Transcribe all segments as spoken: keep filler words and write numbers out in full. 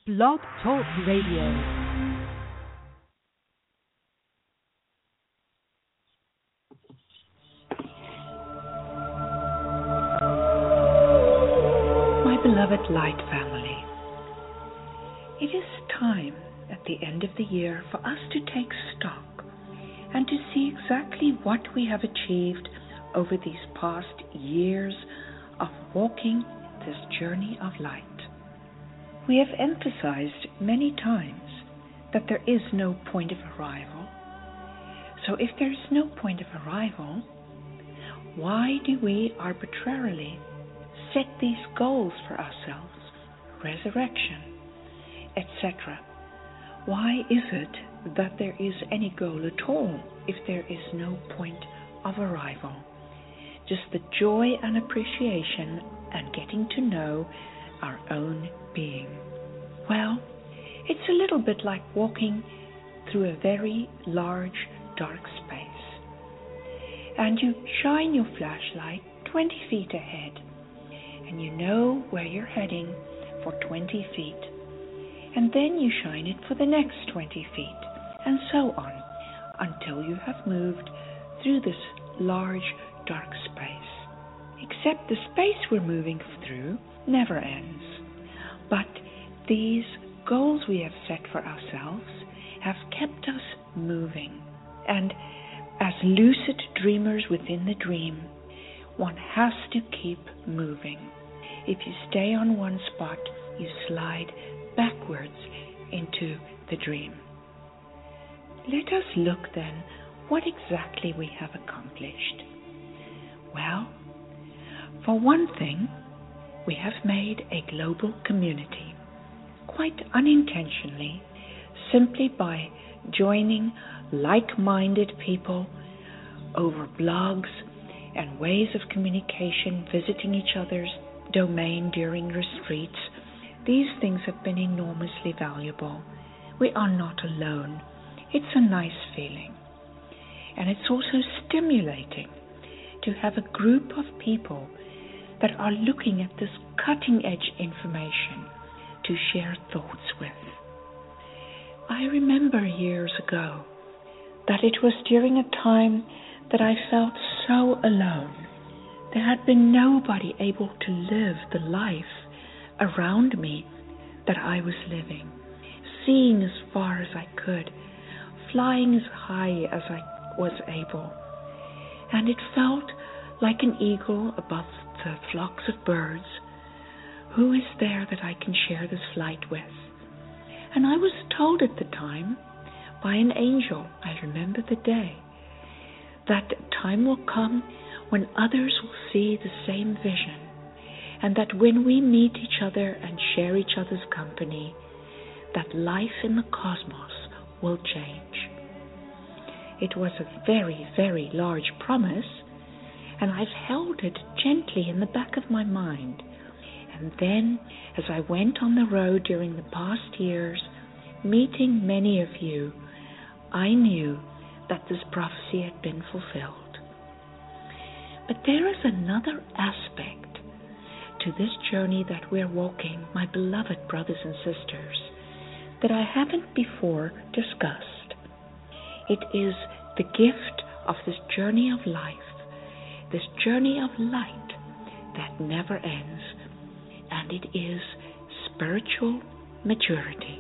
Blog Talk Radio. My beloved Light family, it is time at the end of the year for us to take stock and to see exactly what we have achieved over these past years of walking this journey of light. We have emphasized many times that there is no point of arrival. So if there is no point of arrival, why do we arbitrarily set these goals for ourselves, resurrection, et cetera? Why is it that there is any goal at all if there is no point of arrival? Just the joy and appreciation and getting to know our own being. Well, it's a little bit like walking through a very large, dark space. And you shine your flashlight twenty feet ahead, and you know where you're heading for twenty feet. And then you shine it for the next twenty feet, and so on, until you have moved through this large, dark space. Except the space we're moving through never ends. But these goals we have set for ourselves have kept us moving. And as lucid dreamers within the dream, one has to keep moving. If you stay on one spot, you slide backwards into the dream. Let us look then what exactly we have accomplished. Well, for one thing, we have made a global community, quite unintentionally, simply by joining like-minded people over blogs and ways of communication, visiting each other's domain during retreats. These things have been enormously valuable. We are not alone. It's a nice feeling. And it's also stimulating to have a group of people that are looking at this cutting-edge information to share thoughts with. I remember years ago that it was during a time that I felt so alone. There had been nobody able to live the life around me that I was living, seeing as far as I could, flying as high as I was able. And it felt like an eagle above the flocks of birds. Who is there that I can share this flight with? And I was told at the time by an angel, I remember the day, that time will come when others will see the same vision, and that when we meet each other and share each other's company, that life in the cosmos will change. It was a very, very large promise, and I've held it gently in the back of my mind. And then, as I went on the road during the past years, meeting many of you, I knew that this prophecy had been fulfilled. But there is another aspect to this journey that we're walking, my beloved brothers and sisters, that I haven't before discussed. It is the gift of this journey of life, this journey of light that never ends, and it is spiritual maturity.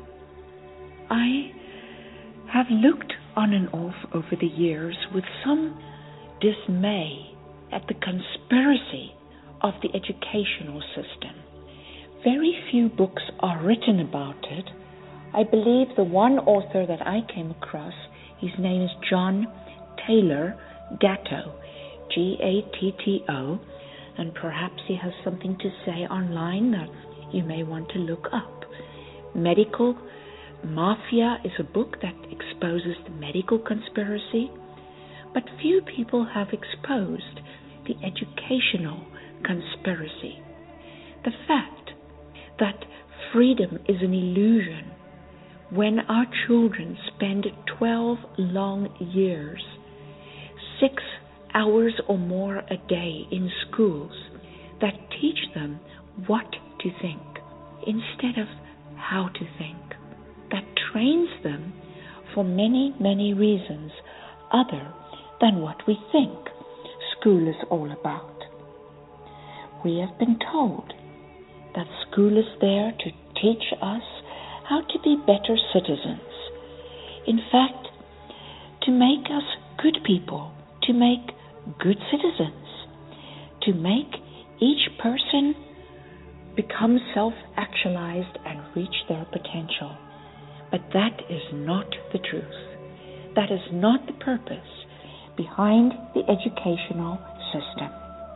I have looked on and off over the years with some dismay at the conspiracy of the educational system. Very few books are written about it. I believe the one author that I came across, his name is John Taylor Gatto, G A T T O, and perhaps he has something to say online that you may want to look up. Medical Mafia is a book that exposes the medical conspiracy, but few people have exposed the educational conspiracy. The fact that freedom is an illusion when our children spend twelve long years, six hours or more a day in schools that teach them what to think instead of how to think, that trains them for many, many reasons other than what we think school is all about. We have been told that school is there to teach us how to be better citizens. In fact, to make us good people, to make good citizens, to make each person become self-actualized and reach their potential. But that is not the truth. That is not the purpose behind the educational system.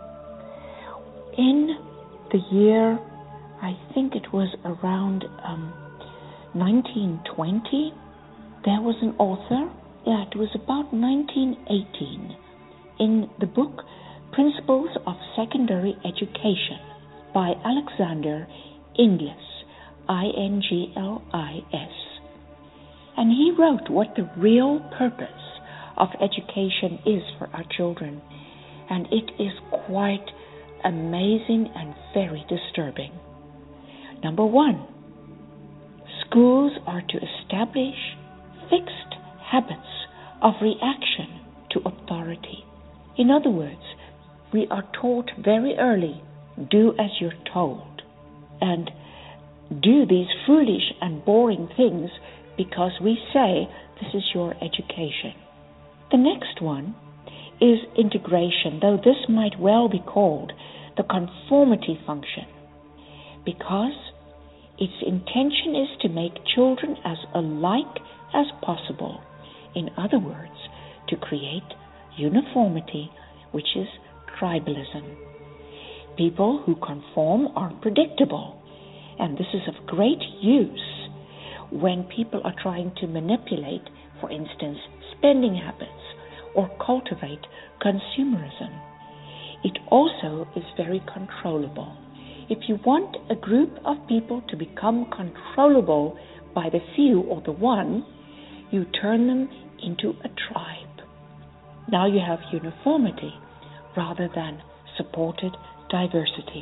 In the year, I think it was around um, nineteen twenty, there was an author, yeah, it was about nineteen eighteen, in the book Principles of Secondary Education by Alexander Inglis, I N G L I S. And he wrote what the real purpose of education is for our children. And it is quite amazing and very disturbing. Number one, schools are to establish fixed habits of reaction to authority. In other words, we are taught very early, do as you're told, and do these foolish and boring things because we say this is your education. The next one is integration, though this might well be called the conformity function, because its intention is to make children as alike as possible. In other words, to create uniformity, which is tribalism. People who conform are predictable, and this is of great use when people are trying to manipulate, for instance, spending habits or cultivate consumerism. It also is very controllable. If you want a group of people to become controllable by the few or the one, you turn them into a tribe. Now you have uniformity rather than supported diversity.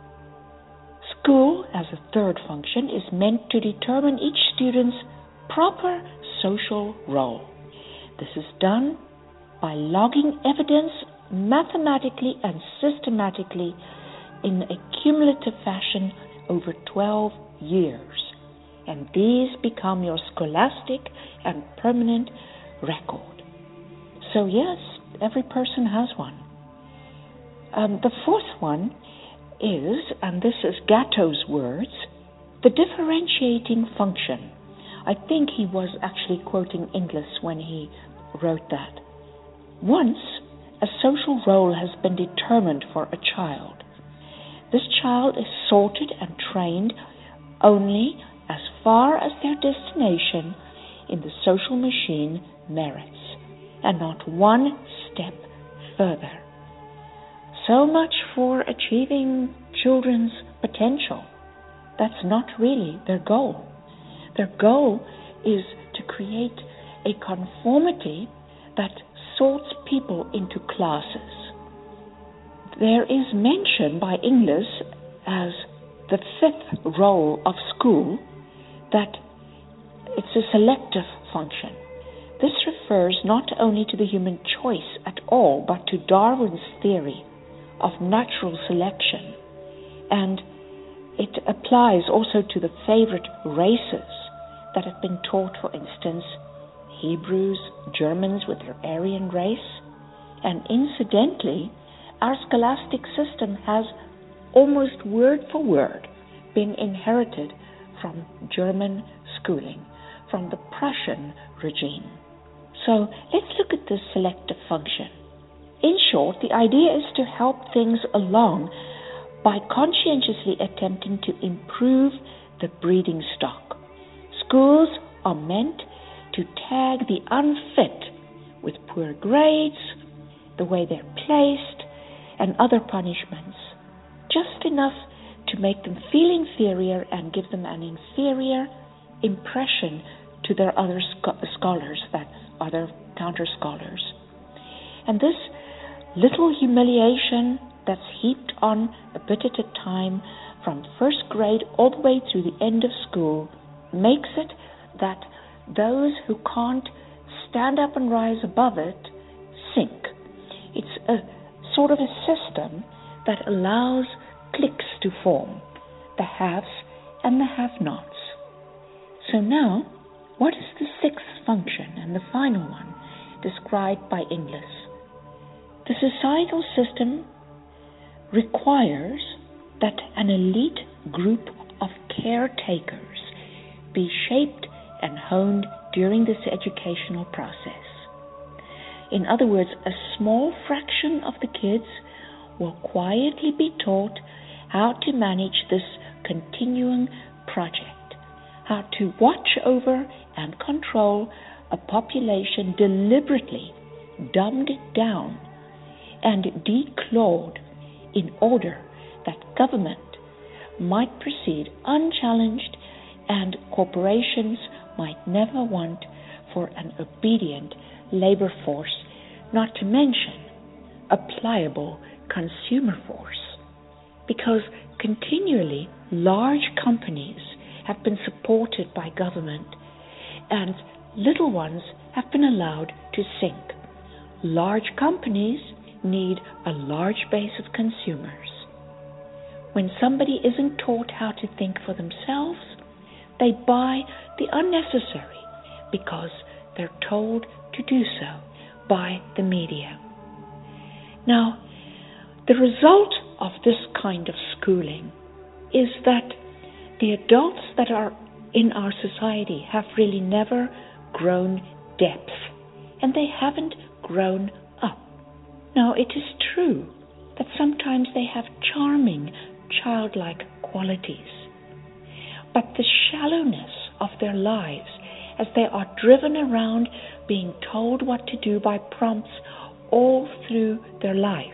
School, as a third function, is meant to determine each student's proper social role. This is done by logging evidence mathematically and systematically in a cumulative fashion over twelve years. And these become your scholastic and permanent record. So yes, every person has one. Um, the fourth one is, and this is Gatto's words, the differentiating function. I think he was actually quoting Inglis when he wrote that. Once a social role has been determined for a child, this child is sorted and trained only as far as their destination in the social machine merits, and not one step further. So much for achieving children's potential. That's not really their goal. Their goal is to create a conformity that sorts people into classes. There is mention by Inglis as the fifth role of school that it's a selective function. This refers not only to the human choice at all, but to Darwin's theory of natural selection, and it applies also to the favorite races that have been taught, for instance, Hebrews, Germans with their Aryan race, and incidentally, our scholastic system has almost word for word been inherited from German schooling, from the Prussian regime. So let's look at this selective function. In short, the idea is to help things along by conscientiously attempting to improve the breeding stock. Schools are meant to tag the unfit with poor grades, the way they're placed, and other punishments, just enough to make them feel inferior and give them an inferior impression to their other scho- scholars, that other counter-scholars. And this little humiliation that's heaped on a bit at a time from first grade all the way through the end of school makes it that those who can't stand up and rise above it sink. It's a sort of a system that allows cliques to form, the haves and the have-nots. So now, what is the sixth function and the final one described by Inglis? The societal system requires that an elite group of caretakers be shaped and honed during this educational process. In other words, a small fraction of the kids will quietly be taught how to manage this continuing project, how to watch over and control a population deliberately dumbed down and declawed in order that government might proceed unchallenged and corporations might never want for an obedient labor force, not to mention a pliable consumer force. Because continually large companies have been supported by government and little ones have been allowed to sink. Large companies need a large base of consumers. When somebody isn't taught how to think for themselves, they buy the unnecessary because they're told to do so by the media. Now, the result of this kind of schooling is that the adults that are in our society have really never grown depth, and they haven't grown up. Now, it is true that sometimes they have charming, childlike qualities, but the shallowness of their lives as they are driven around being told what to do by prompts all through their life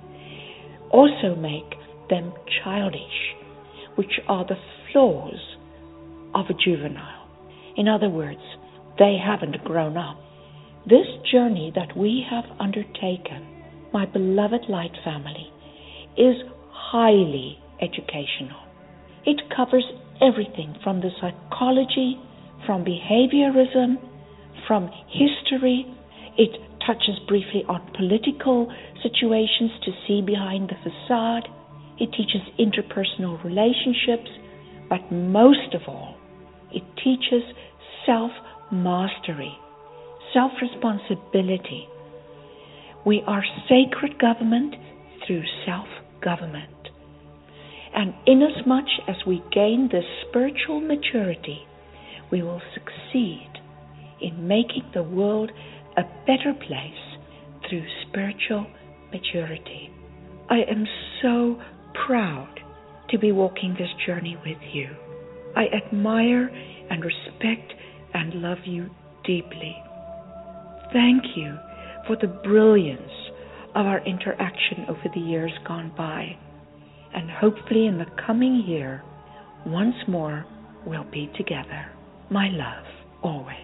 also make them childish, which are the flaws of a juvenile. In other words, they haven't grown up. This journey that we have undertaken, my beloved Light family, is highly educational. It covers everything from the psychology, from behaviorism, from history. It touches briefly on political situations to see behind the facade. It teaches interpersonal relationships, but most of all, it teaches self-mastery, self-responsibility. We are sacred government through self-government. And inasmuch as we gain this spiritual maturity, we will succeed in making the world a better place through spiritual maturity. I am so proud to be walking this journey with you. I admire and respect and love you deeply. Thank you for the brilliance of our interaction over the years gone by. And hopefully in the coming year, once more, we'll be together. My love, always.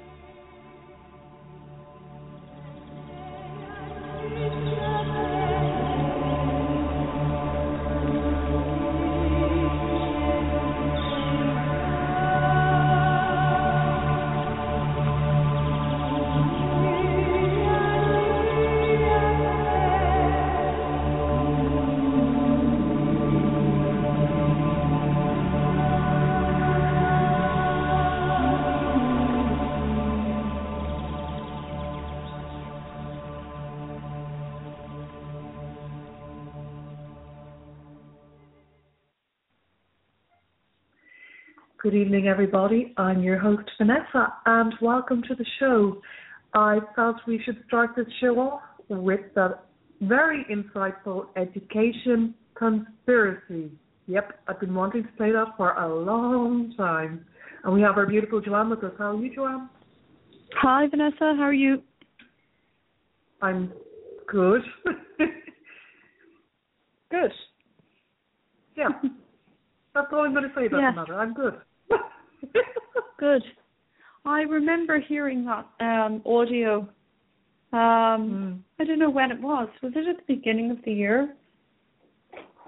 Good evening, everybody. I'm your host, Vanessa, and welcome to the show. I felt we should start this show off with the very insightful education conspiracy. Yep, I've been wanting to play that for a long time. And we have our beautiful Joanne with us. How are you, Joanne? Hi, Vanessa. How are you? I'm good. Good. Yeah. That's all I'm going to say about yeah. the matter. I'm good. Good. I remember hearing that um, audio. Um, mm. I don't know when it was. Was it at the beginning of the year?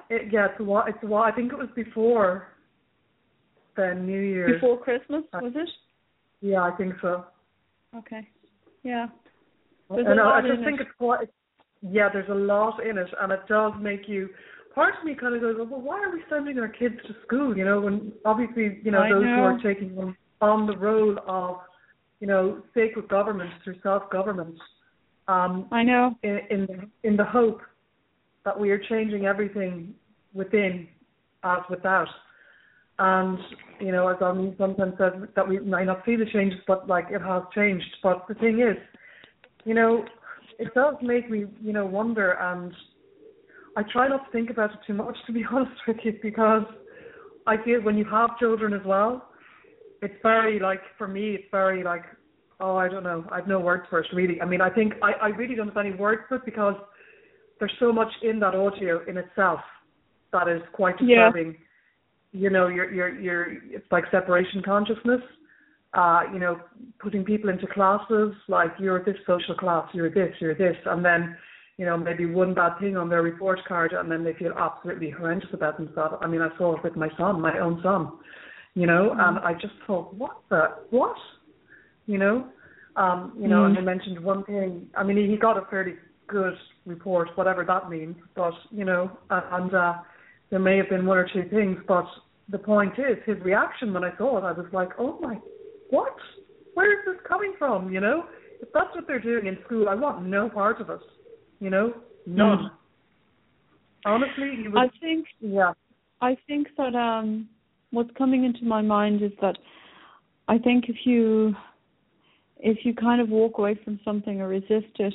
it, yeah, it's a while. It's a while. I think it was before the New Year. Before Christmas, was it? Yeah, I think so. Okay. Yeah. There's and I just think it. it's quite. Yeah, there's a lot in it, and it does make you. Part of me kind of goes, well, why are we sending our kids to school? You know, when obviously, you know, I those know. who are taking them on the role of, you know, sacred government through self-government. Um, I know. In, in in the hope that we are changing everything within as without. And, you know, as I mean, sometimes says that we might not see the changes, but like it has changed. But the thing is, you know, it does make me, you know, wonder, and I try not to think about it too much, to be honest with you, because I feel when you have children as well, it's very like, for me, it's very like, oh, I don't know, I have no words for it, really. I mean, I think I, I really don't have any words for it because there's so much in that audio in itself that is quite disturbing. Yeah. You know, you're, you're, you're, it's like separation consciousness, uh, you know, putting people into classes, like you're this social class, you're this, you're this, and then, you know, maybe one bad thing on their report card and then they feel absolutely horrendous about themselves. I mean, I saw it with my son, my own son, you know, mm. and I just thought, what the, what? You know, um, you know, mm. and they mentioned one thing. I mean, he, he got a fairly good report, whatever that means, but, you know, and uh, there may have been one or two things, but the point is, his reaction when I saw it, I was like, oh my, what? Where is this coming from, you know? If that's what they're doing in school, I want no part of it, you know? None. Mm. Honestly, you would, I think, yeah. I think that um, what's coming into my mind is that I think if you, if you kind of walk away from something or resist it,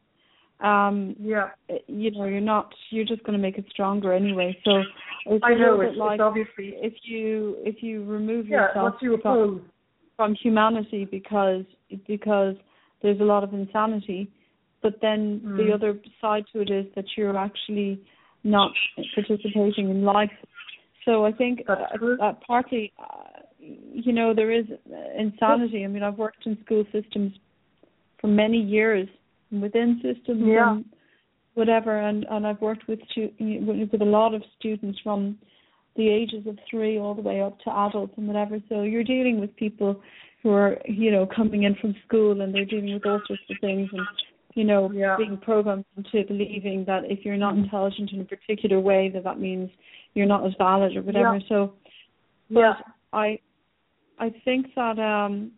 Um, yeah, you know, you're not. You're just going to make it stronger anyway. So it's I a know little it's, bit like it's obviously if you if you remove yeah, yourself you from, from humanity because because there's a lot of insanity, but then mm. the other side to it is that you're actually not participating in life. So I think uh, uh, partly, uh, you know, there is insanity. I mean, I've worked in school systems for many years. Within systems yeah. and whatever, and, and I've worked with stu- with a lot of students from the ages of three all the way up to adults and whatever. So you're dealing with people who are, you know, coming in from school and they're dealing with all sorts of things and, you know, yeah. being programmed into believing that if you're not intelligent in a particular way, that that means you're not as valid or whatever. Yeah. So, but yeah. I, I think that um,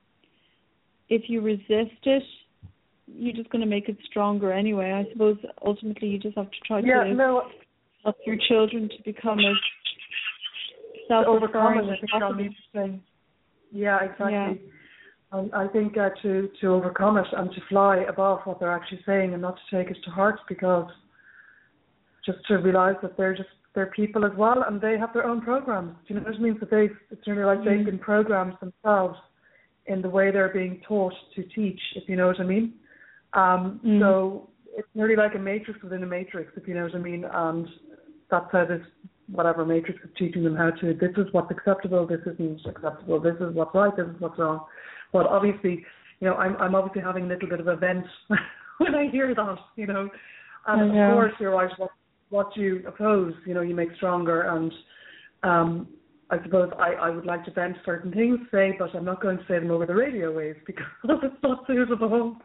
if you resist it, you're just going to make it stronger anyway. I suppose ultimately you just have to try yeah, to no, help your children to become as self-referring as possible. Yeah, exactly. Yeah. And I think uh, to, to overcome it and to fly above what they're actually saying and not to take it to heart, because just to realise that they're just they're people as well and they have their own programs. Do you know what I mean? So they it's really like mm. they've been programmed themselves in the way they're being taught to teach, if you know what I mean. Um, mm. So it's nearly like a matrix within a matrix, if you know what I mean. And that's how this, whatever matrix is teaching them how to, this is what's acceptable, this isn't acceptable, this is what's right, this is what's wrong. But obviously, you know, I'm, I'm obviously having a little bit of a vent when I hear that, you know. And of course, you're right, what, what you oppose, you know, you make stronger. And um, I suppose I, I would like to vent certain things, say, but I'm not going to say them over the radio waves because it's not suitable.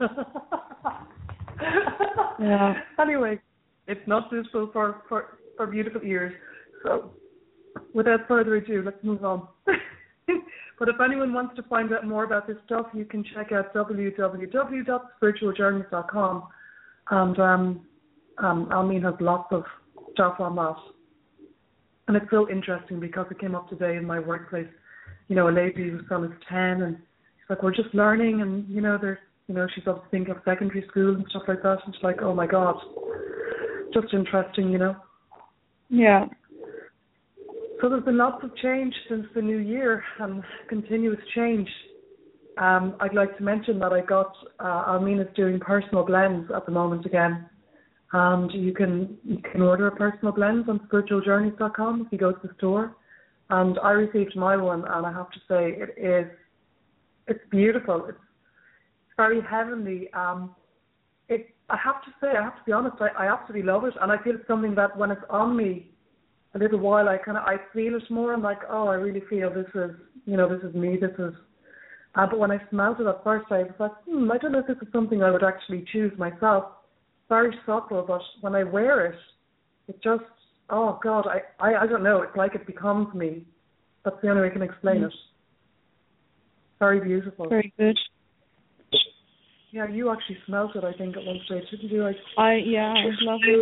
yeah. Anyway, it's not suitable for, for, for beautiful ears. So, without further ado, let's move on. But if anyone wants to find out more about this stuff, you can check out w w w dot spiritual journeys dot com. And um, um, Almeen has lots of stuff on that. And it's so interesting because it came up today in my workplace. You know, a lady whose son is ten, and she's like, we're just learning, and, you know, there's, you know, she's obviously thinking of secondary school and stuff like that. And she's like, oh, my God. Just interesting, you know. Yeah. So there's been lots of change since the new year, and continuous change. Um, I'd like to mention that I got, uh, Almeen is doing personal blends at the moment again. And you can you can order a personal blend on spiritual journeys dot com if you go to the store. And I received my one, and I have to say it is it's beautiful. It's very heavenly. Um, it I have to say I have to be honest. I, I absolutely love it, and I feel it's something that when it's on me, a little while, I kind of I feel it more. I'm like, oh, I really feel this is, you know, this is me. This is. Uh, but when I smelled it at first, I was like, hmm, I don't know if this is something I would actually choose myself. Very subtle, but when I wear it, it just, oh God, I, I, I don't know. It's like it becomes me. That's the only way I can explain mm. it. Very beautiful. Very good. Yeah, you actually smelled it, I think, at one stage, didn't you? I, I yeah, it was lovely.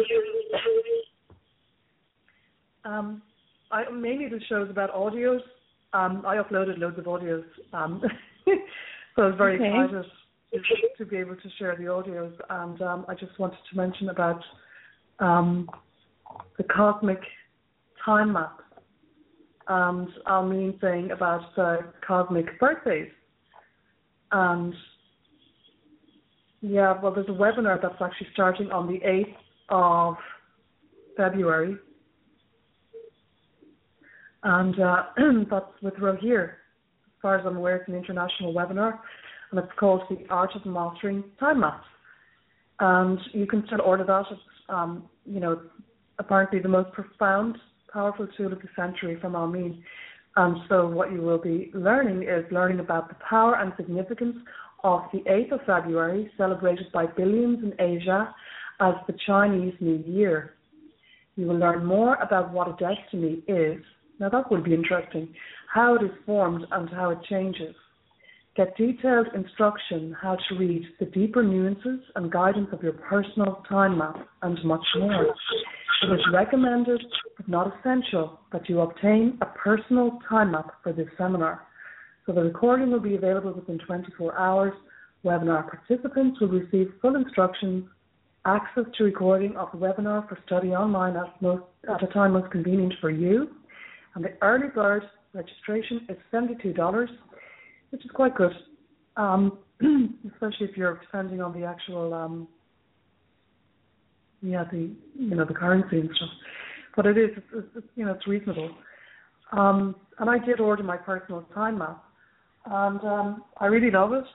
Um, I mainly the show's about audios. Um, I uploaded loads of audios, um, so I was very okay. excited to, to be able to share the audios. And um, I just wanted to mention about um, the cosmic time map and our main thing about uh, cosmic birthdays. And yeah, well, there's a webinar that's actually starting on the eighth of February. And uh, that's with Rohir. As far as I'm aware, it's an international webinar, and it's called The Art of Mastering Time Maps. And you can still order that. It's, um, you know, apparently the most profound, powerful tool of the century from Almin. And so what you will be learning is learning about the power and significance of the eighth of February, celebrated by billions in Asia as the Chinese New Year. You will learn more about what a destiny is. Now that will be interesting, how it is formed and how it changes. Get detailed instruction how to read the deeper nuances and guidance of your personal time map and much more. It is recommended, but not essential, that you obtain a personal time map for this seminar. So the recording will be available within twenty-four hours. Webinar participants will receive full instructions, access to recording of the webinar for study online at, most, at a time most convenient for you. And the early bird registration is seventy-two dollars, which is quite good, um, especially if you're depending on the actual, um, yeah, the you know the currency and stuff. But it is, it's, it's, you know, it's reasonable. Um, and I did order my personal time map, and um, I really love it.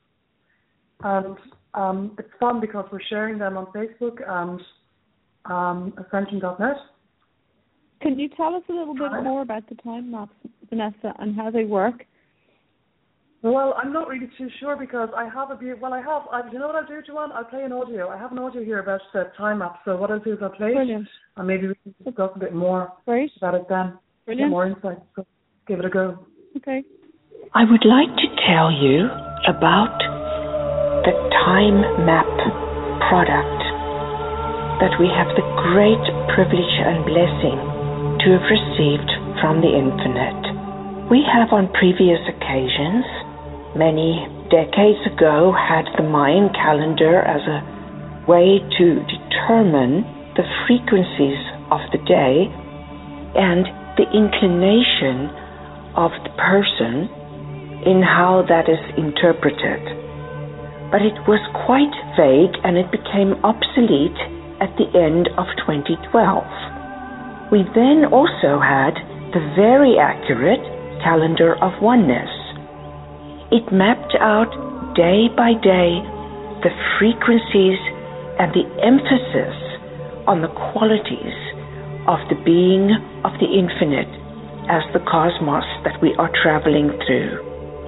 And um, it's fun because we're sharing them on Facebook and um, Ascension dot net. Can you tell us a little bit more about the time maps, Vanessa, and how they work? Well, I'm not really too sure because I have a view. Well, I have. I, you know what I'll do, Joanne? I'll play an audio. I have an audio here about the time map. So what I'll do is I'll play Brilliant. it, and maybe we can discuss a bit more Great. about it then. Brilliant. Get more insight. So give it a go. Okay. I would like to tell you about the Time Map product that we have the great privilege and blessing to have received from the Infinite. We have on previous occasions, many decades ago, had the Mayan calendar as a way to determine the frequencies of the day and the inclination of the person in how that is interpreted. But it was quite vague and it became obsolete at the end of twenty twelve. We then also had the very accurate calendar of oneness. It mapped out day by day the frequencies and the emphasis on the qualities of the being of the infinite as the cosmos that we are traveling through.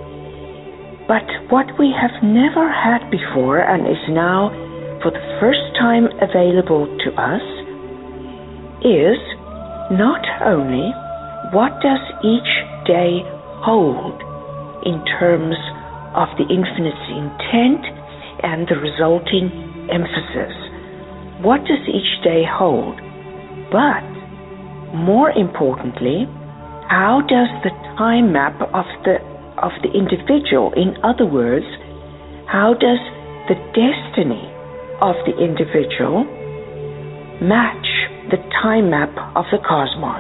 But what we have never had before and is now for the first time available to us is not only what does each day hold in terms of the infinite's intent and the resulting emphasis. What does each day hold? But more importantly, how does the time map of the of the individual, in other words, how does the destiny of the individual match the time map of the cosmos?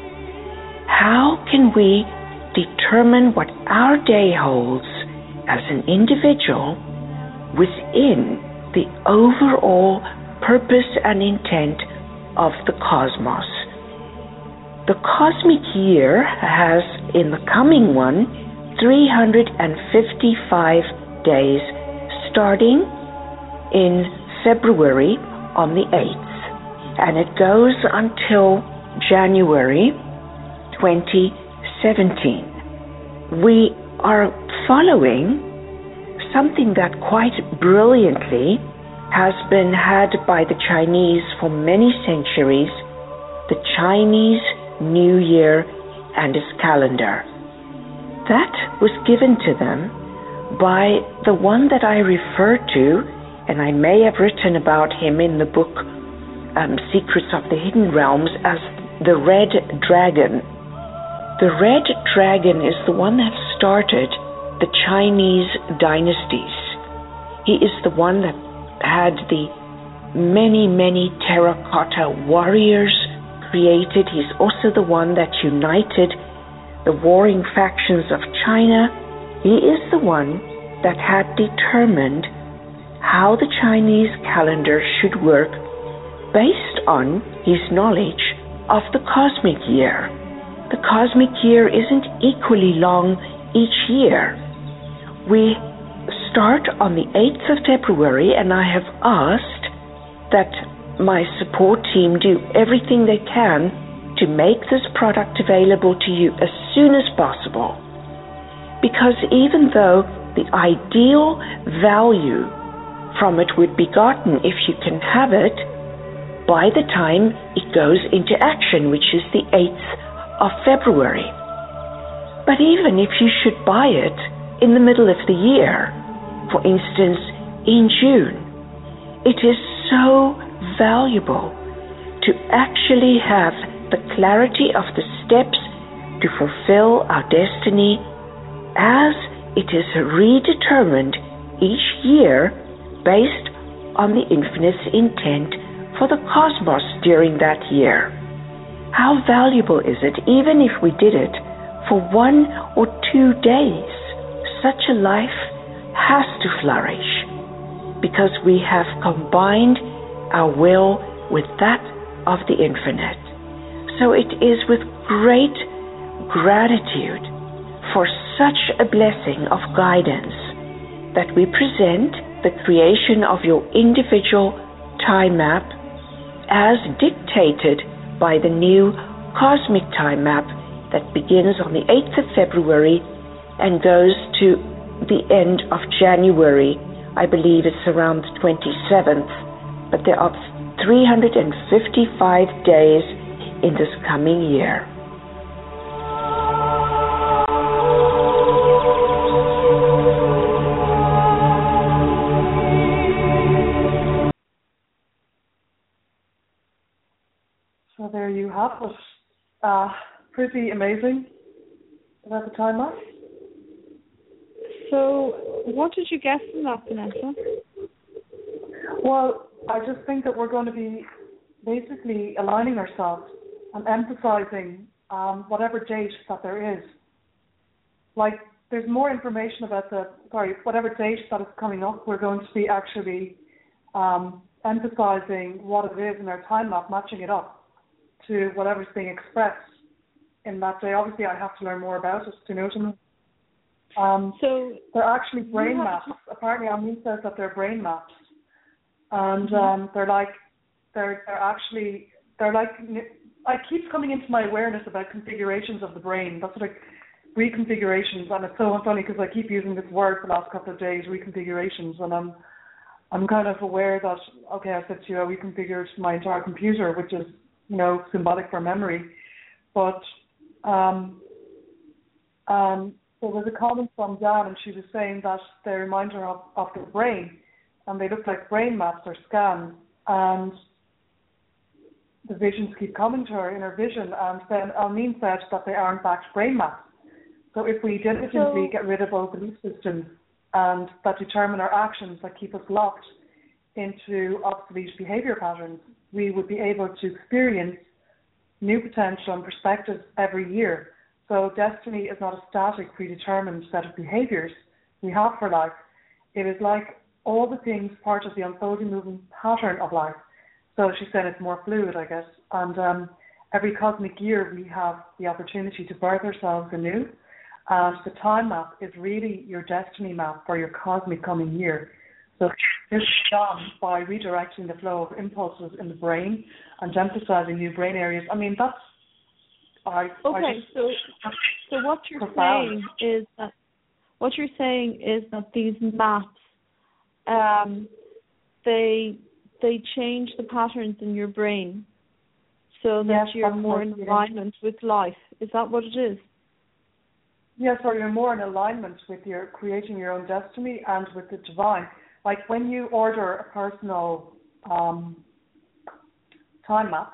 How can we determine what our day holds as an individual within the overall purpose and intent of the cosmos? The cosmic year has, in the coming one, three hundred fifty-five days, starting in February on the eighth, and it goes until January twenty seventeen. We are following something that quite brilliantly has been had by the Chinese for many centuries, the Chinese New Year and its calendar. That was given to them by the one that I refer to, and I may have written about him in the book um, Secrets of the Hidden Realms, as the Red Dragon. The Red Dragon is the one that started the Chinese dynasties. He is the one that had the many, many terracotta warriors created. He's also the one that united the warring factions of China. He is the one that had determined how the Chinese calendar should work based on his knowledge of the cosmic year. The cosmic year isn't equally long each year. We start on the eighth of February, and I have asked that my support team do everything they can to make this product available to you as soon as possible. Because even though the ideal value from it would be gotten if you can have it by the time it goes into action, which is the eighth of February. But even if you should buy it in the middle of the year, for instance, in June, it is so valuable to actually have the clarity of the steps to fulfill our destiny as it is redetermined each year based on the infinite's intent for the cosmos during that year. How valuable is it, even if we did it for one or two days? Such a life has to flourish because we have combined our will with that of the infinite. So it is with great gratitude for such a blessing of guidance that we present the creation of your individual time map as dictated by the new cosmic time map that begins on the eighth of February and goes to the end of January. I believe it's around the twenty-seventh, but there are three hundred fifty-five days in this coming year. So there you have it. Uh, pretty amazing about the time map. So what did you get from that, Vanessa? Well, I just think that we're going to be basically aligning ourselves and emphasizing um, whatever date that there is. Like, there's more information about the, sorry, whatever date that is coming up, we're going to be actually um, emphasizing what it is in our time map, matching it up to whatever's being expressed in that day. Obviously, I have to learn more about it to know them. Um, so they're actually brain maps. To... Apparently, Amin says that they're brain maps, and mm-hmm. um, they're like they're they're actually they're like I keep coming into my awareness about configurations of the brain. That's like reconfigurations, and it's so funny because I keep using this word for the last couple of days, reconfigurations, and I'm I'm kind of aware that okay, I said to you, I reconfigured my entire computer, which is you know symbolic for memory, but um um. There was a comment from Jan, and she was saying that they remind her of, of the brain, and they look like brain maps or scans, and the visions keep coming to her in her vision, and then Almeen said that they are in fact brain maps. So if we diligently so, get rid of old belief systems and that determine our actions, that keep us locked into obsolete behavior patterns, we would be able to experience new potential and perspectives every year. So destiny is not a static, predetermined set of behaviors we have for life. It is like all the things part of the unfolding moving pattern of life. So she said it's more fluid, I guess. And um, every cosmic year we have the opportunity to birth ourselves anew. And the time map is really your destiny map for your cosmic coming year. So this is done by redirecting the flow of impulses in the brain and emphasizing new brain areas. I mean, that's I. Okay, I just, so so what you're profound. saying is that what you're saying is that these maps, um, they they change the patterns in your brain, so that Yes, you're that's more what in it is. alignment with life. Is that what it is? Yes, or you're more in alignment with your creating your own destiny and with the divine. Like when you order a personal um, time map,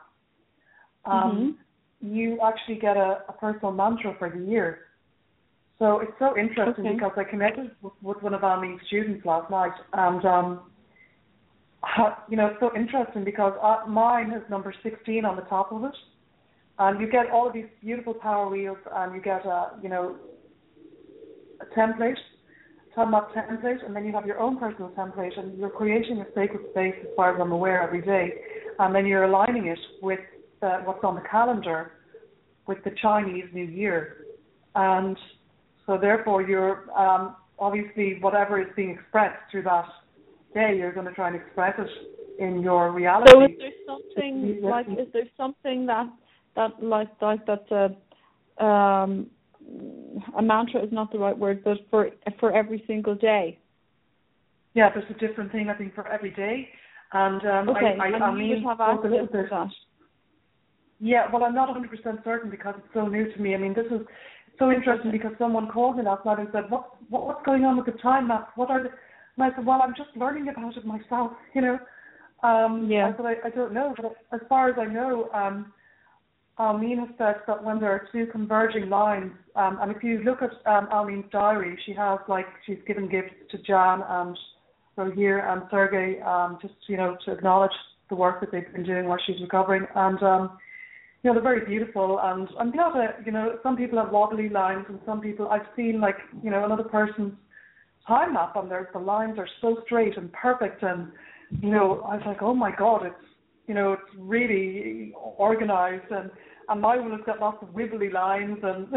um, mm-hmm. you actually get a, a personal mantra for the year. So it's so interesting okay. because I connected with, with one of our main students last night, and um, you know, it's so interesting because uh, mine has number sixteen on the top of it, and you get all of these beautiful power wheels, and you get a, you know, a template, time map template, and then you have your own personal template, and you're creating a sacred space, as far as I'm aware, every day, and then you're aligning it with uh, what's on the calendar, with the Chinese New Year, and so therefore you're um, obviously whatever is being expressed through that day, you're going to try and express it in your reality. So is there something like is there something that that like like that uh, um, a mantra is not the right word, but for for every single day? Yeah, there's a different thing I think for every day, and um, okay, I, I, and I you mean would have access a little to bit. that. Yeah, well, I'm not one hundred percent certain because it's so new to me. I mean, this is so interesting because someone called me last night and said, what, what what's going on with the time map? What are the... And I said, well, I'm just learning about it myself, you know. Um, yeah. I said, I, I don't know. But as far as I know, um, Almeen has said that when there are two converging lines, um, and if you look at um, Almeen's diary, she has, like, she's given gifts to Jan and Rohir and Sergey, um, just, you know, to acknowledge the work that they've been doing while she's recovering. And, um, you know, they're very beautiful, and I'm glad that, you know, some people have wobbly lines, and some people, I've seen, like, you know, another person's time map, and there's the lines are so straight and perfect, and, you know, I was like, oh my God, it's, you know, it's really organized, and, and my one has got lots of wibbly lines, and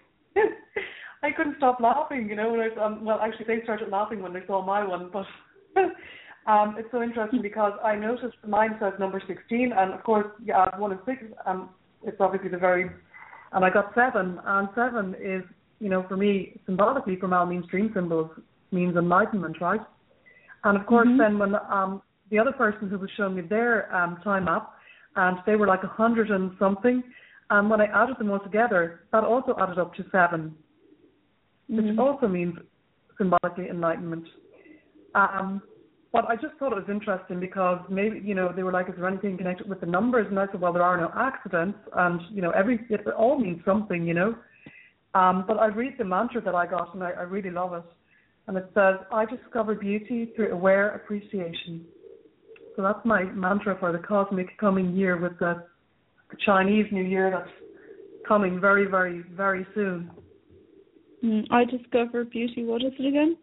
I couldn't stop laughing, you know, when I, um, well, actually, they started laughing when they saw my one, but Um, it's so interesting because I noticed mine says number sixteen, and of course, yeah, one and six, um, it's obviously the very, and I got seven, and seven is, you know, for me, symbolically from Almeen's dream symbols, means enlightenment, right? And of course, mm-hmm. then when um, the other person who was showing me their um, time map, and they were like a hundred and something, and when I added them all together, that also added up to seven, mm-hmm. which also means symbolically enlightenment. Um, But I just thought it was interesting because maybe, you know, they were like, is there anything connected with the numbers? And I said, well, there are no accidents, and, you know, every it all means something, you know. Um, but I read the mantra that I got, and I, I really love it. And it says, I discover beauty through aware appreciation. So that's my mantra for the cosmic coming year with the, the Chinese New Year that's coming very, very, very soon. Mm, I discover beauty. What is it again?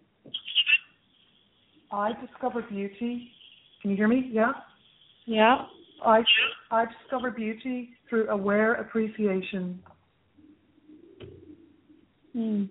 I discover beauty. Can you hear me? Yeah? Yeah. I I discover beauty through aware appreciation. Hmm.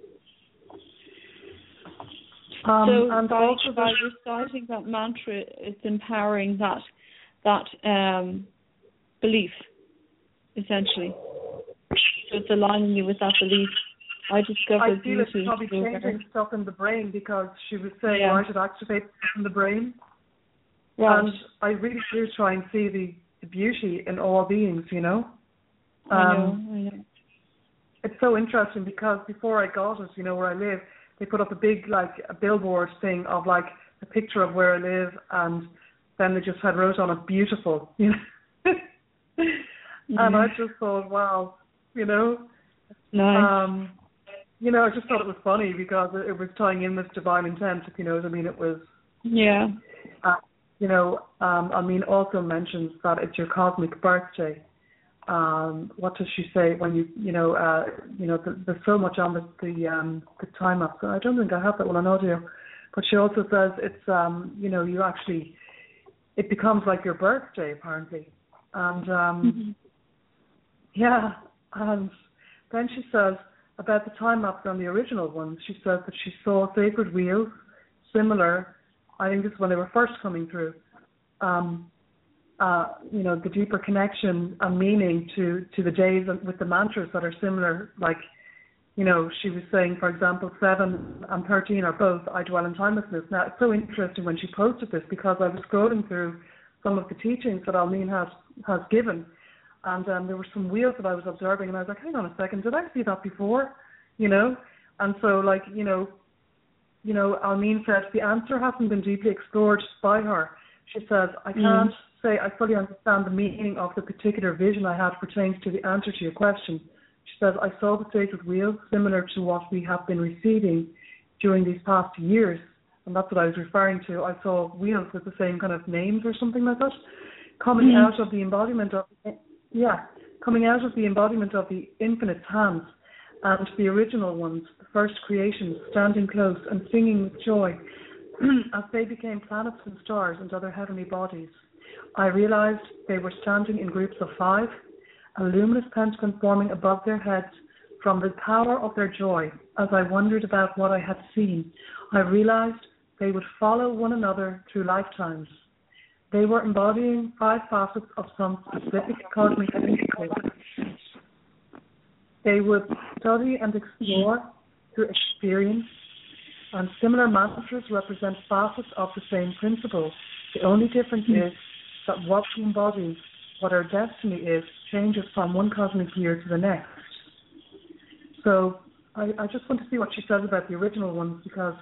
Um, so and by, also by reciting that mantra, it's empowering that that um, belief, essentially. So it's aligning you with that belief. I discovered I feel beauty. it's probably changing stuff in the brain because she was saying yeah. I should activate in the brain. Right. And I really do try and see the, the beauty in all beings, you know. Um, I know, I know. It's so interesting because before I got it, you know, where I live, they put up a big, like, a billboard thing of, like, a picture of where I live, and then they just had wrote on it, beautiful, you know. mm-hmm. And I just thought, wow, you know. Nice. Um, You know, I just thought it was funny because it was tying in with divine intent, if you know what I mean. It was, yeah. Uh, you know, um, I mean, also mentions that it's your cosmic birthday. Um, what does she say when you, you know, uh, you know, the, there's so much on the the, um, the time up. So I don't think I have that one on audio, but she also says it's, um, you know, you actually, it becomes like your birthday apparently, and um, mm-hmm. yeah, and then she says. About the time maps on the original ones, she says that she saw sacred wheels similar I think this is when they were first coming through. Um, uh, you know, the deeper connection and meaning to, to the days with the mantras that are similar. Like, you know, she was saying, for example, seven and thirteen are both I dwell in timelessness. Now, it's so interesting when she posted this because I was scrolling through some of the teachings that Almeen has, has given. And um, there were some wheels that I was observing, and I was like, hang on a second, did I see that before? You know? And so, like, you know, you know, Almeen says the answer hasn't been deeply explored by her. She says, I can't mm. say I fully understand the meaning of the particular vision I had pertains to the answer to your question. She says, I saw the sacred wheel similar to what we have been receiving during these past years. And that's what I was referring to. I saw wheels with the same kind of names or something like that, coming mm. out of the embodiment of, yeah, coming out of the embodiment of the infinite hands and the original ones, the first creations, standing close and singing with joy as they became planets and stars and other heavenly bodies. I realized they were standing in groups of five, a luminous pentagon forming above their heads from the power of their joy. As I wondered about what I had seen, I realized they would follow one another through lifetimes. They were embodying five facets of some specific cosmic principle. They would study and explore through experience, and similar mantras represent facets of the same principle. The only difference is that what we embody, what our destiny is, changes from one cosmic year to the next. So I, I just want to see what she says about the original ones, because,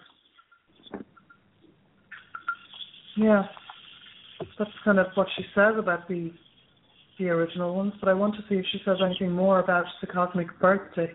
yeah, that's kind of what she says about the the original ones, but I want to see if she says anything more about the cosmic birthday.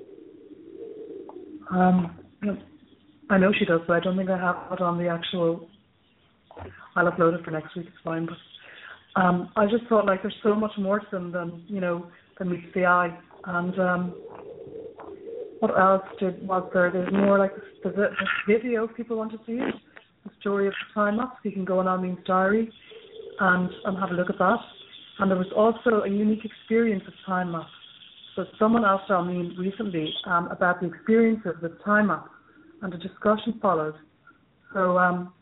Um, I know she does, but I don't think I have it on the actual. I'll upload it for next week. It's fine, but um, I just thought like there's so much more to them than you know than meets the eye. And um, what else did was there? There's more like this, this video if people want to see it. The story of the time lapse. You can go on Almeen's diary and and have a look at that. And there was also a unique experience of time lapse. So someone asked Almeen recently um, about the experiences with time lapse, and a discussion followed. So um,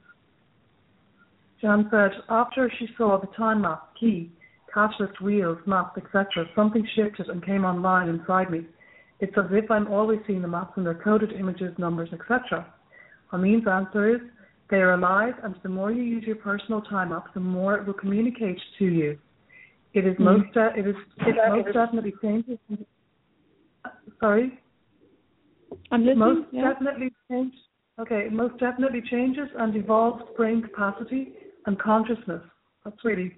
Jan said, after she saw the time lapse key, catalyst wheels, maps, et cetera, something shifted and came online inside me. It's as if I'm always seeing the maps and their coded images, numbers, et cetera. Almeen's answer is, they are alive, and the more you use your personal time lapse, the more it will communicate to you. It is most de- it is it most definitely changes. Sorry. I'm listening. Most yeah. definitely changes. Okay, it most definitely changes and evolves brain capacity and consciousness. That's really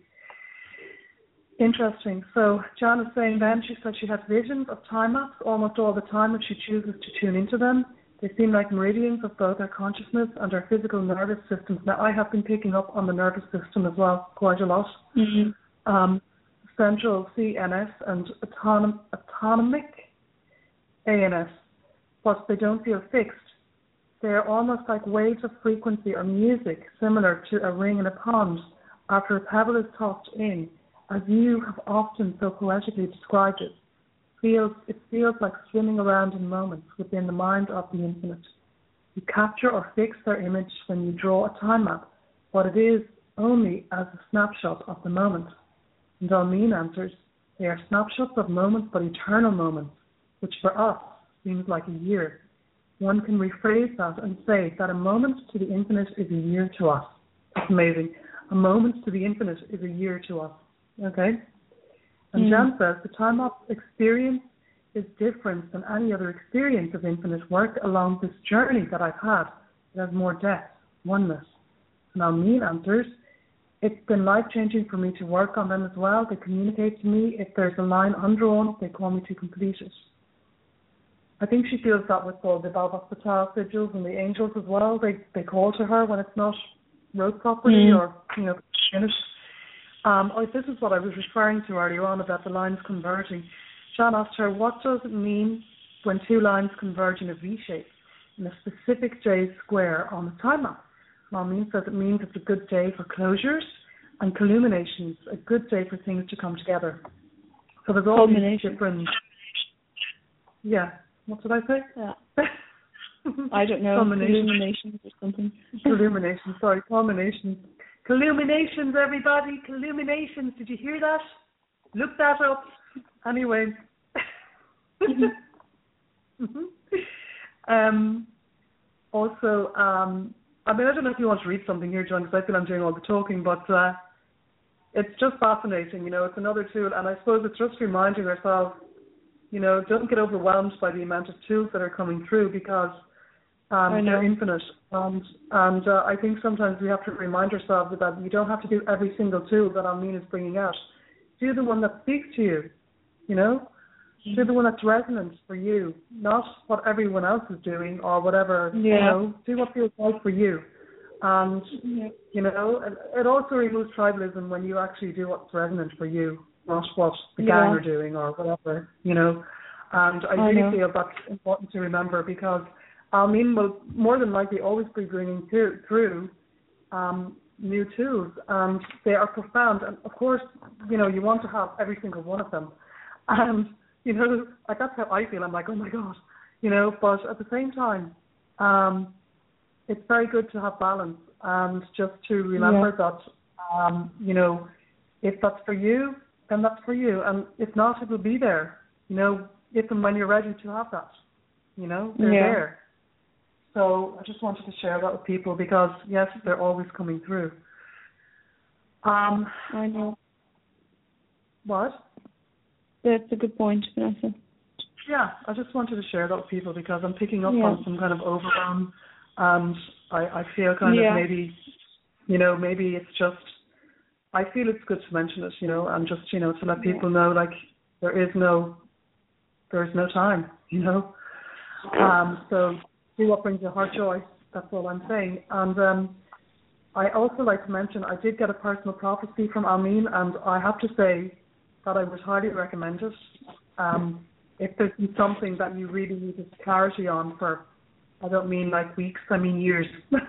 interesting. So Jan is saying then she said she has visions of time lapse almost all the time if she chooses to tune into them. They seem like meridians of both our consciousness and our physical nervous systems. Now I have been picking up on the nervous system as well quite a lot. Mm-hmm. Um, Central C N S and autonom- autonomic A N S, but they don't feel fixed. They are almost like waves of frequency or music, similar to a ring in a pond after a pebble is tossed in, as you have often so poetically described it. Feels, it feels like swimming around in moments within the mind of the infinite. You capture or fix their image when you draw a time map, but it is only as a snapshot of the moment. And Almeen answers, they are snapshots of moments, but eternal moments, which for us seems like a year. One can rephrase that and say that a moment to the infinite is a year to us. That's amazing. A moment to the infinite is a year to us. Okay? And mm. Jan says, the time lapse experience is different than any other experience of infinite work along this journey that I've had. It has more depth, oneness. And Almeen answers, it's been life-changing for me to work on them as well. They communicate to me. If there's a line undrawn, they call me to complete it. I think she feels that with all the Baba Fatah sigils and the angels as well. They they call to her when it's not wrote properly mm. or, you know, finished. Um, oh, this is what I was referring to earlier on about the lines converging. Jan asked her, what does it mean when two lines converge in a V shape in a specific J square on the time map? Almeen says it means it's a good day for closures and culminations, a good day for things to come together. So there's all these different... Yeah. What did I say? Yeah. I don't know. Illuminations or something. Illuminations, sorry, culminations. Illuminations, everybody. Illuminations. Did you hear that? Look that up. Anyway. um, also, um, I mean, I don't know if you want to read something here, John, because I feel I'm doing all the talking, but uh, it's just fascinating, you know, it's another tool, and I suppose it's just reminding ourselves, you know, don't get overwhelmed by the amount of tools that are coming through, because um, they're infinite, and, and uh, I think sometimes we have to remind ourselves that you don't have to do every single tool that Almeen is bringing out. Do the one that speaks to you, you know, mm-hmm. do the one that's resonant for you, not what everyone else is doing or whatever, yeah. you know, do what feels right for you. And, yeah. you know, it also removes tribalism when you actually do what's resonant for you, not what the yeah. gang are doing or whatever, you know. And I, I really know. feel that's important to remember, because Almeen will more than likely always be bringing through, through um, new tools, and they are profound. And, of course, you know, you want to have every single one of them. And, you know, like that's how I feel. I'm like, oh, my God, you know, but at the same time, um, it's very good to have balance, and just to remember yeah. that, um, you know, if that's for you, then that's for you. And if not, it will be there, you know, if and when you're ready to have that, you know, they're yeah. there. So I just wanted to share that with people, because, yes, they're always coming through. Um, I know. What? That's a good point, Vanessa. Yeah, I just wanted to share that with people, because I'm picking up yeah. on some kind of overwhelm. And I, I feel kind yeah. of maybe, you know, maybe it's just, I feel it's good to mention it, you know, and just, you know, to let people know, like, there is no, there is no time, you know. Um, so do what brings your heart joy. That's all I'm saying. And um, I also like to mention, I did get a personal prophecy from Almeen, and I have to say that I would highly recommend it. Um, if there's something that you really need clarity on for, I don't mean like weeks, I mean years.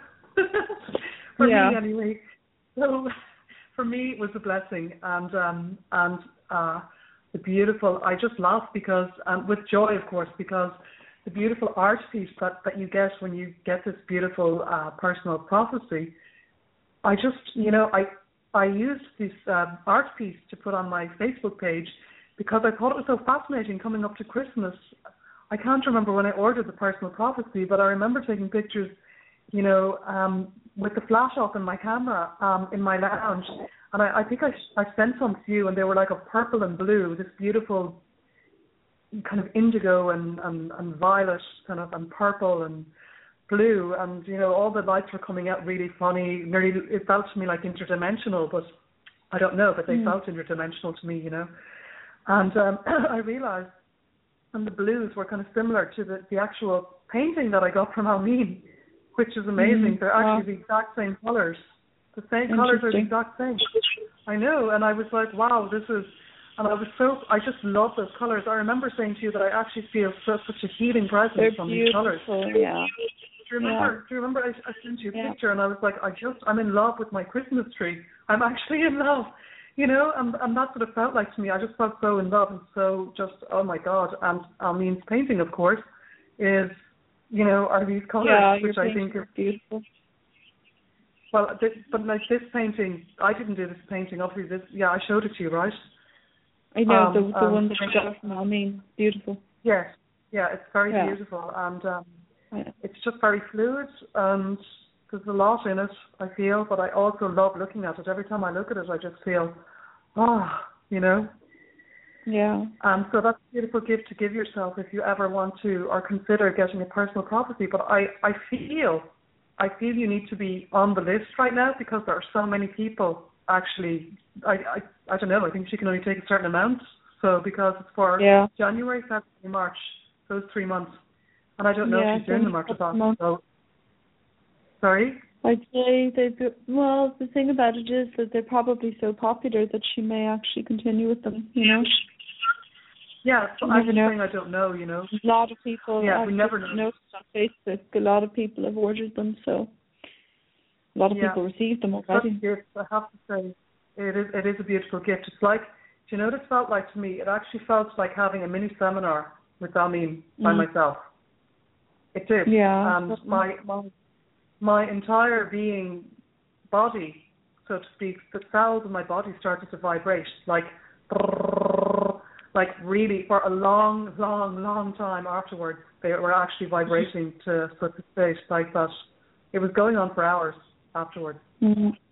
for yeah. me anyway. So for me it was a blessing, and um, and uh, the beautiful, I just laugh because, um, with joy of course, because the beautiful art piece that, that you get when you get this beautiful uh, personal prophecy, I just, you know, I I used this um, art piece to put on my Facebook page, because I thought it was so fascinating coming up to Christmas. I can't remember when I ordered the personal prophecy, but I remember taking pictures, you know, um, with the flash off in my camera um, in my lounge. And I, I think I, I sent some to you, and they were like a purple and blue, this beautiful kind of indigo and, and, and violet kind of, and purple and blue. And, you know, all the lights were coming out really funny. Nearly, it felt to me like interdimensional, but I don't know, but they mm. felt interdimensional to me, you know. And um, I realized, and the blues were kind of similar to the, the actual painting that I got from Almeen, which is amazing. Mm, They're actually wow. the exact same colours. The same colours are the exact same. I know, and I was like, wow, this is, and I was so, I just love those colours. I remember saying to you that I actually feel so, such a healing presence They're from beautiful, these colours. Yeah. Do you remember? Yeah. Do you remember? I, I sent you a yeah. picture, and I was like, I just, I'm in love with my Christmas tree. I'm actually in love. You know, and, and that's what it felt like to me. I just felt so in love and so just, oh my God. And Almeen's painting, of course, is, you know, are these colours, yeah, which I think is beautiful. Well, this, but like this painting, I didn't do this painting. Obviously, this, yeah, I showed it to you, right? I know, um, the, the um, one that I got from Almeen. Beautiful. Yes, yeah, it's very yeah. beautiful. And um, yeah. it's just very fluid, and there's a lot in it, I feel, but I also love looking at it. Every time I look at it, I just feel, oh, you know. Yeah. Um, so that's a beautiful gift to give yourself if you ever want to or consider getting a personal prophecy. But I, I feel, I feel you need to be on the list right now, because there are so many people actually. I, I, I don't know. I think she can only take a certain amount. So because it's for yeah. January, February, March, those three months, and I don't know yeah, if she's doing the Marchathon. So, sorry. I'd say they've, well, the thing about it is that they're probably so popular that she may actually continue with them, you know? Yeah, so I'm just saying I don't know, you know? A lot of people, yeah, I've we never know. noticed on Facebook, a lot of people have ordered them, so a lot of yeah. people received them already. That's a gift, I have to say. It is, it is a beautiful gift. It's like, do you know what it felt like to me? It actually felt like having a mini seminar with Almeen by mm. myself. It did. Yeah. And my, my my entire being, body, so to speak, the cells in my body started to vibrate, like, like really for a long, long, long time afterwards. They were actually vibrating to such a state like that. It was going on for hours afterwards. Mm-hmm.